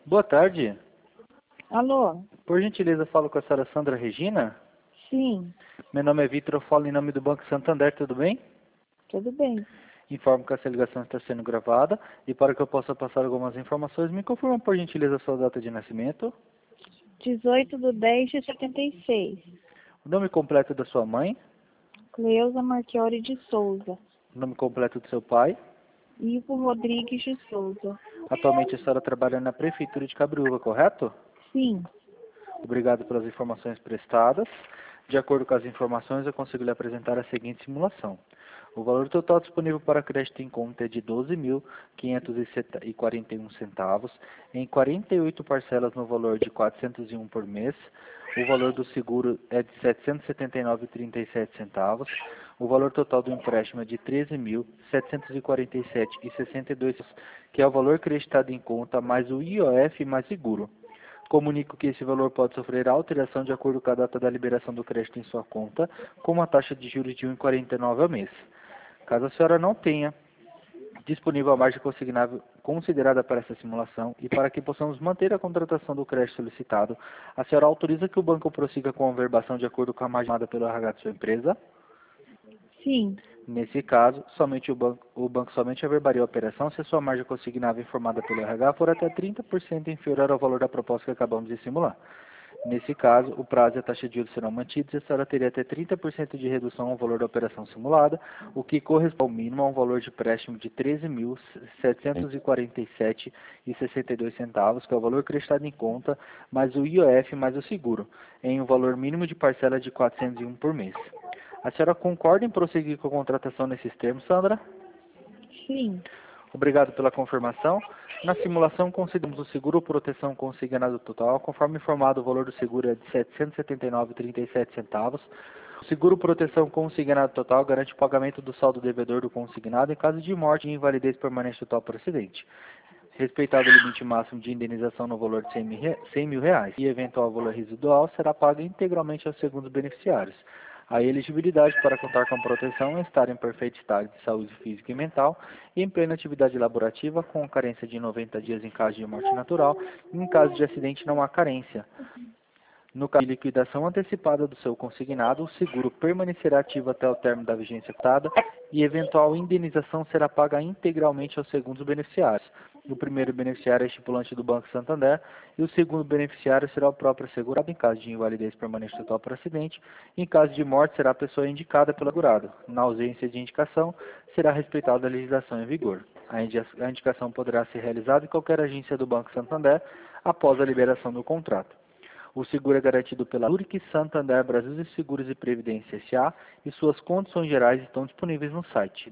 Boa tarde. Alô? Por gentileza, falo com a senhora Sandra Regina. Sim, Meu nome é Vitor, eu falo em nome do Banco Santander, tudo bem? tudo bem. Informo que essa ligação está sendo gravada e para que eu possa passar algumas informações, me confirma por gentileza a sua data de nascimento, 18/10/76. o nome completo da sua mãe, Cleusa Marchiori de Souza. o nome completo do seu pai. Ivo Rodrigues de Souza. Atualmente a senhora trabalha na Prefeitura de Cabreúva, correto? Sim, Obrigado pelas informações prestadas. De acordo com as informações, eu consigo lhe apresentar a seguinte simulação. O valor total disponível para crédito em conta é de R$ 12.541 em 48 parcelas no valor de R$ 401 por mês. O valor do seguro é de R$ 779,37. O valor total do empréstimo é de R$ 13.747,62, que é o valor creditado em conta mais o IOF mais seguro. Comunico que esse valor pode sofrer alteração de acordo com a data da liberação do crédito em sua conta, com uma taxa de juros de 1,49 ao mês. Caso a senhora não tenha disponível a margem consignável considerada para essa simulação e para que possamos manter a contratação do crédito solicitado, a senhora autoriza que o banco prossiga com a averbação de acordo com a margem dada pelo RH de sua empresa? sim, Nesse caso, somente o banco somente averbaria a operação se a sua margem consignável informada pelo RH for até 30% inferior ao valor da proposta que acabamos de simular. Nesse caso, o prazo e a taxa de juros serão mantidos e a senhora teria até 30% de redução ao valor da operação simulada, o que corresponde ao mínimo a um valor de empréstimo de R$ 13.747,62, que é o valor creditado em conta, mais o IOF mais o seguro, em um valor mínimo de parcela de R$ 401 por mês. A senhora concorda em prosseguir com a contratação nesses termos, Sandra? sim, Obrigado pela confirmação. Na simulação, consideramos o seguro proteção consignado total. Conforme informado, o valor do seguro é de R$ 779,37. O seguro proteção consignado total garante o pagamento do saldo devedor do consignado em caso de morte e invalidez permanente total por acidente. Respeitado o limite máximo de indenização no valor de R$ 100 mil e eventual valor residual será pago integralmente aos segundos beneficiários. A elegibilidade para contar com proteção é estar em perfeito estado de saúde física e mental e em plena atividade laborativa, com carência de 90 dias em caso de morte natural, e em caso de acidente não há carência. No caso de liquidação antecipada do seu consignado, o seguro permanecerá ativo até o término da vigência cotada e eventual indenização será paga integralmente aos segundos beneficiários. O primeiro beneficiário é estipulante do Banco Santander e o segundo beneficiário será o próprio segurado em caso de invalidez permanente total por acidente. Em caso de morte, será a pessoa indicada pelo segurado. Na ausência de indicação, será respeitada a legislação em vigor. A indicação poderá ser realizada em qualquer agência do Banco Santander após a liberação do contrato. O seguro é garantido pela Zurich Santander Brasil e Seguros e Previdência S.A. e suas condições gerais estão disponíveis no site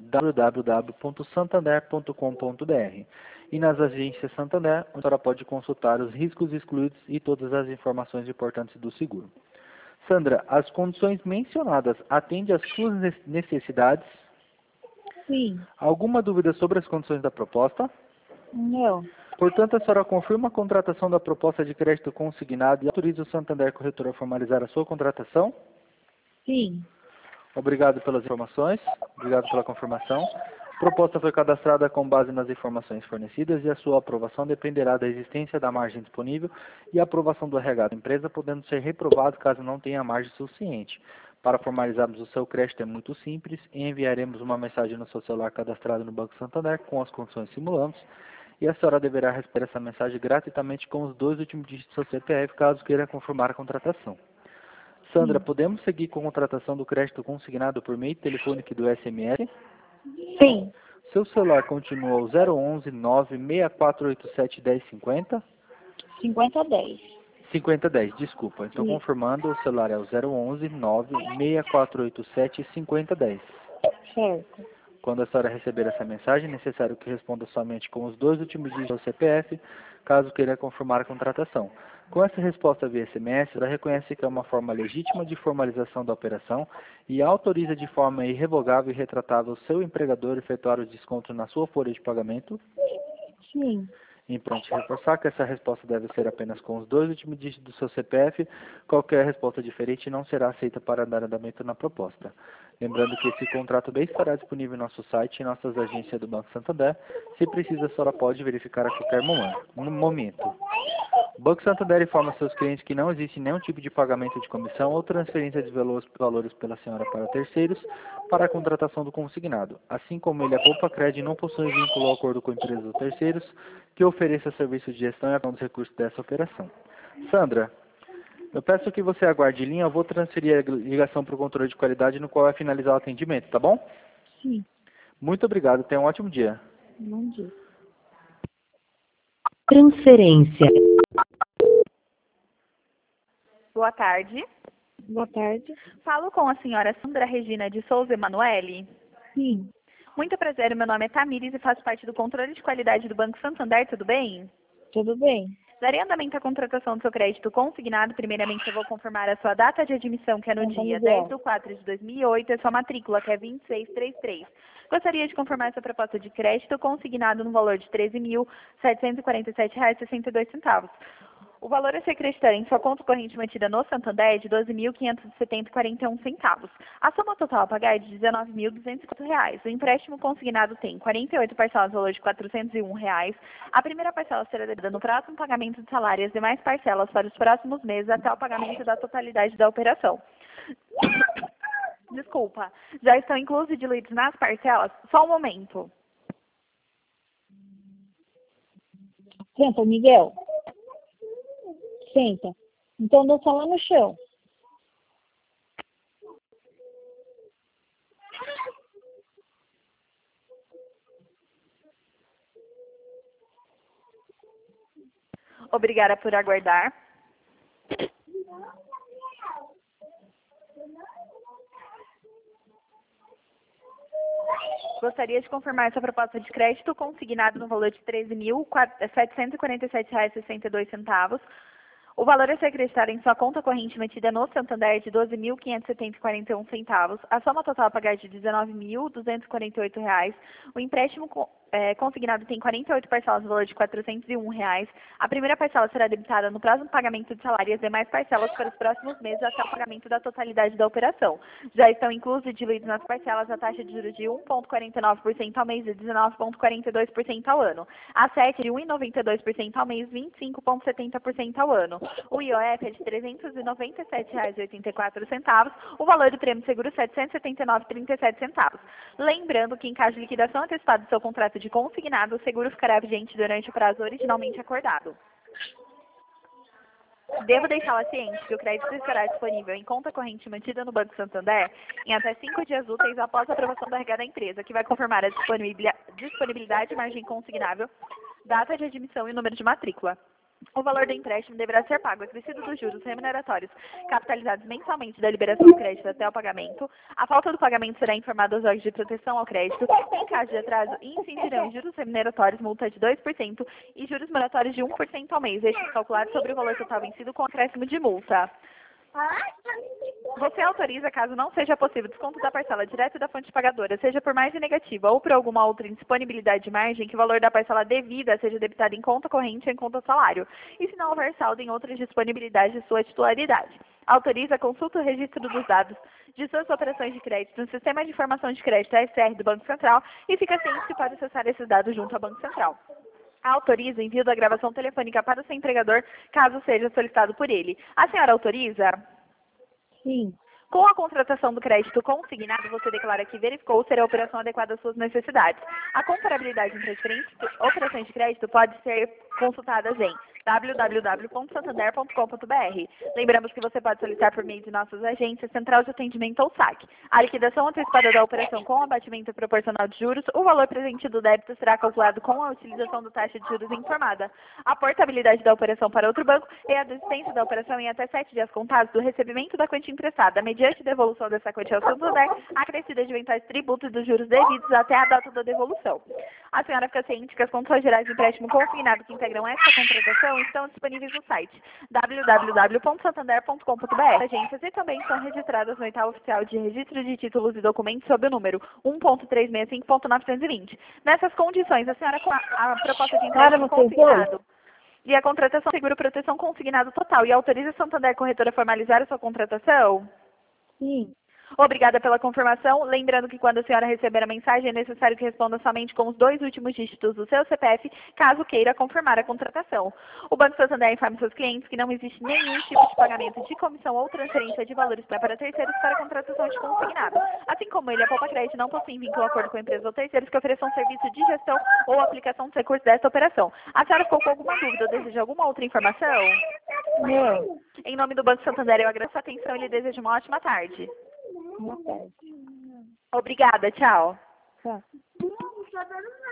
www.santander.com.br e nas agências Santander, onde a senhora pode consultar os riscos excluídos e todas as informações importantes do seguro. Sandra, as condições mencionadas atendem às suas necessidades? sim. Alguma dúvida sobre as condições da proposta? Não, Portanto, a senhora confirma a contratação da proposta de crédito consignado e autoriza o Santander Corretora a formalizar a sua contratação? sim, Obrigado pelas informações. Obrigado pela confirmação. A proposta foi cadastrada com base nas informações fornecidas e a sua aprovação dependerá da existência da margem disponível e a aprovação do RH da empresa, podendo ser reprovado caso não tenha margem suficiente. Para formalizarmos o seu crédito é muito simples. Enviaremos uma mensagem no seu celular cadastrado no Banco Santander com as condições simulamos. E a senhora deverá receber essa mensagem gratuitamente com os 2 últimos dígitos do seu CPF, caso queira confirmar a contratação. Sandra, sim. podemos seguir com a contratação do crédito consignado por meio telefônico e do SMS? Sim, Seu celular continua o 011 96487 1050? 50/10. 5010, desculpa. Então, Isso, confirmando, o celular é o 011 96487 5010. certo. Quando a senhora receber essa mensagem, é necessário que responda somente com os 2 últimos dígitos do CPF, caso queira confirmar a contratação. Com essa resposta via SMS, ela reconhece que é uma forma legítima de formalização da operação e autoriza de forma irrevogável e retratável o seu empregador a efetuar o desconto na sua folha de pagamento. Sim, Importante reforçar que essa resposta deve ser apenas com os 2 últimos dígitos do seu CPF. Qualquer resposta diferente não será aceita para dar andamento na proposta. Lembrando que esse contrato bem estará disponível em nosso site e em nossas agências do Banco Santander. Se precisa, a senhora pode verificar a qualquer momento. O Banco Santander informa a seus clientes que não existe nenhum tipo de pagamento de comissão ou transferência de valores pela senhora para terceiros para a contratação do consignado. Assim como ele, a Poupa Cred não possui vínculo ou acordo com empresas ou terceiros que ofereça serviço de gestão e aplicação dos recursos dessa operação. Sandra, eu peço que você aguarde em linha, eu vou transferir a ligação para o controle de qualidade, no qual vai finalizar o atendimento, tá bom? Sim. Muito obrigado, tenha um ótimo dia. Bom dia. Transferência. Boa tarde. Boa tarde. Falo com a senhora Sandra Regina de Souza Emanuele. Sim. Muito prazer, meu nome é Tamires e faço parte do controle de qualidade do Banco Santander, tudo bem? Tudo bem? Darei andamento à contratação do seu crédito consignado. Primeiramente, eu vou confirmar a sua data de admissão, que é no dia 10 de 4 de 2008, e a sua matrícula, que é 2633. Gostaria de confirmar essa proposta de crédito consignado no valor de R$ 13.747,62. O valor a ser creditado em sua conta corrente mantida no Santander é de R$ 12.570,41. A soma total a pagar é de R$ 19.204. O empréstimo consignado tem 48 parcelas no valor de R$ 401. A primeira parcela será debida no próximo pagamento de salário e as demais parcelas para os próximos meses até o pagamento da totalidade da operação. Desculpa, já estão inclusos e diluídos nas parcelas? Só um momento. Senta, Miguel. Senta. Então, dança lá no chão. Obrigada por aguardar. Gostaria de confirmar essa proposta de crédito consignado no valor de R$ 13.747,62. O valor a ser acreditado em sua conta corrente mantida no Santander é de R$ 12.570,41. A soma total a pagar é de R$ 19.248. O empréstimo consignado tem 48 parcelas no valor de R$ 401. A primeira parcela será debitada no próximo pagamento de salário e as demais parcelas para os próximos meses até o pagamento da totalidade da operação. Já estão inclusos e diluídos nas parcelas a taxa de juros de 1,49% ao mês e 19,42% ao ano. A 7 de 1,92% ao mês e 25,70% ao ano. O IOF é de R$ 397,84. O valor do prêmio de seguro R$ 779,37. Lembrando que em caso de liquidação antecipada do seu contrato de consignado, o seguro ficará vigente durante o prazo originalmente acordado. Devo deixá-la ciente que o crédito estará disponível em conta corrente mantida no Banco Santander em até 5 dias úteis após a aprovação da RH da empresa, que vai confirmar a disponibilidade, margem consignável, data de admissão e número de matrícula. O valor do empréstimo deverá ser pago acrescido dos juros remuneratórios capitalizados mensalmente da liberação do crédito até o pagamento. A falta do pagamento será informada aos órgãos de proteção ao crédito. Em caso de atraso, incidirão juros remuneratórios, multa de 2% e juros moratórios de 1% ao mês, estes calculados sobre o valor total vencido com acréscimo de multa. Você autoriza, caso não seja possível, desconto da parcela direto da fonte pagadora, seja por margem negativa ou por alguma outra indisponibilidade de margem, que o valor da parcela devida seja debitado em conta corrente ou em conta salário, e se não houver saldo em outras disponibilidades de sua titularidade. Autoriza, consulta o registro dos dados de suas operações de crédito no Sistema de Informação de Crédito SR do Banco Central e fica ciente que pode acessar esses dados junto ao Banco Central. Autoriza o envio da gravação telefônica para o seu empregador, caso seja solicitado por ele. A senhora autoriza? Sim. Com a contratação do crédito consignado, você declara que verificou ser a operação adequada às suas necessidades. A comparabilidade entre as diferentes operações de crédito pode ser consultada em www.santander.com.br. Lembramos que você pode solicitar por meio de nossas agências, Central de Atendimento ou SAC. A liquidação antecipada da operação com abatimento proporcional de juros, o valor presente do débito será calculado com a utilização da taxa de juros informada. A portabilidade da operação para outro banco e a desistência da operação em até 7 dias contados do recebimento da quantia emprestada, mediante devolução dessa quantia ao Santander, acrescida de eventuais tributos dos juros devidos até a data da devolução. A senhora fica ciente que as condições gerais de empréstimo consignado que integram esta contratação estão disponíveis no site www.santander.com.br. Agências e também são registradas no edital oficial de registro de títulos e documentos sob o número 1.365.920. Nessas condições, a senhora com a proposta de empréstimo consignado e a contratação seguro proteção consignado total e autoriza a Santander Corretora a formalizar a sua contratação? Sim. Obrigada pela confirmação. Lembrando que quando a senhora receber a mensagem, é necessário que responda somente com os 2 últimos dígitos do seu CPF, caso queira confirmar a contratação. O Banco Santander informa seus clientes que não existe nenhum tipo de pagamento de comissão ou transferência de valores para terceiros para contratação de consignado. Assim como ele, a Poupa Crédito não possui vínculo ou acordo com empresas ou terceiros que ofereçam serviço de gestão ou aplicação de recursos desta operação. A senhora ficou com alguma dúvida ou deseja alguma outra informação? Não. Em nome do Banco Santander, eu agradeço a atenção e lhe desejo uma ótima tarde. Boa tarde. Obrigada, tchau. Tchau.